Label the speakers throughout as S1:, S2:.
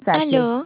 S1: Mensaje.
S2: Aló,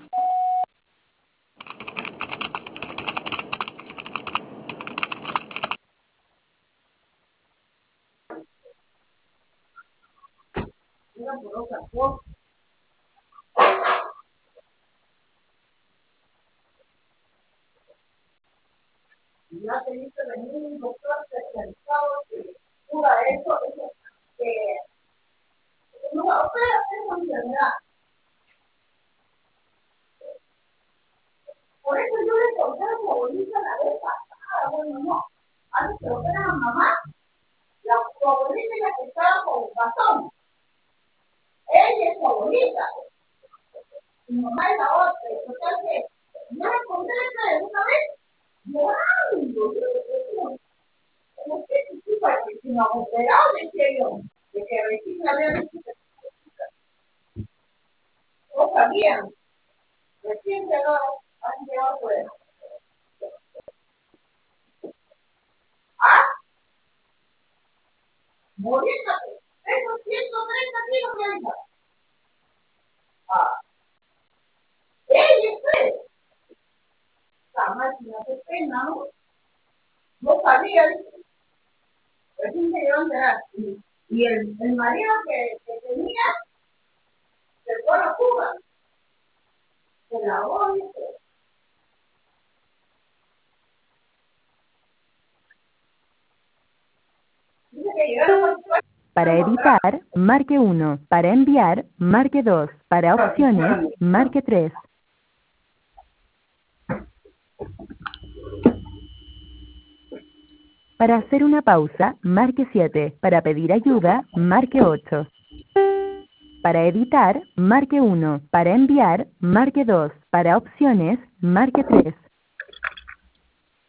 S1: Para editar, marque 1. Para enviar, marque 2. Para opciones, marque 3. Para hacer una pausa, marque 7. Para pedir ayuda, marque 8. Para editar, marque 1. Para enviar, marque 2. Para opciones, marque 3.